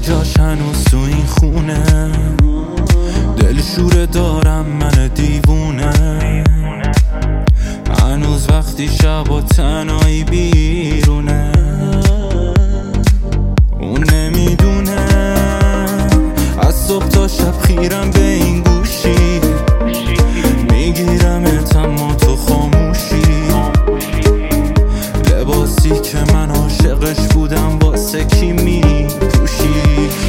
جاش هنوز تو این خونه، دلشوره دارم من دیوونه. هنوز وقتی شب و تنهایی بیرونه، اون نمیدونه از صبح تا شب خیرم به این گوشی، میگیرمت اما تو خاموشی. لباسی که من عاشقش بودم واسه کی میپوشی؟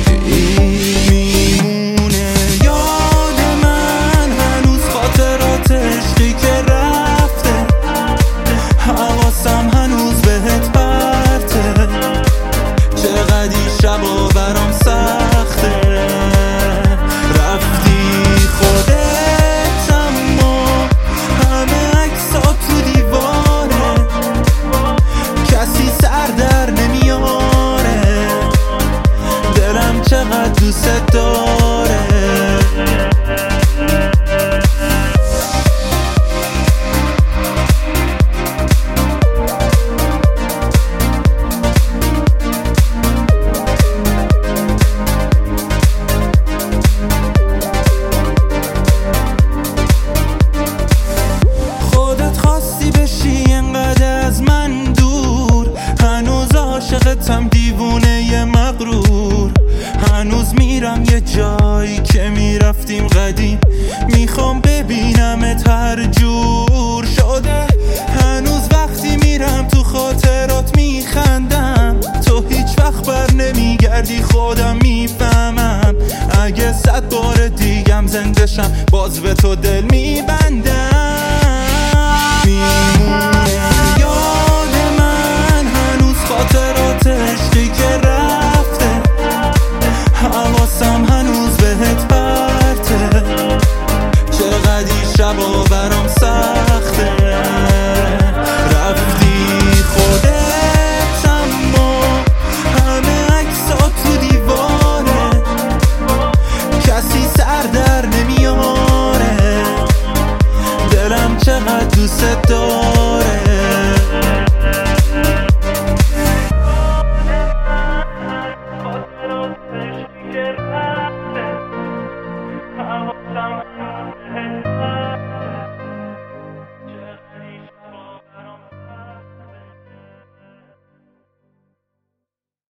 میمونه یاد من هنوز خاطرات عشقی که رفته، حواسم هنوز بهت پرته. چقدر این شبا برام سخته، رفتی خودت اما همه عکسات تو دیواره، کسی سر در نمیاره، دلم چقدر دوست داره. عاشقتم دیوونه ی مغرور، هنوز میرم یه جایی که میرفتیم قدیم، میخوام ببینمت هر جور شده. هنوز وقتی میرم تو خاطرات میخندم، تو هیچ وقت بر نمیگردی خودم میفهمم. اگه 100 بار دیگم زنده شم باز به تو دل میبندم.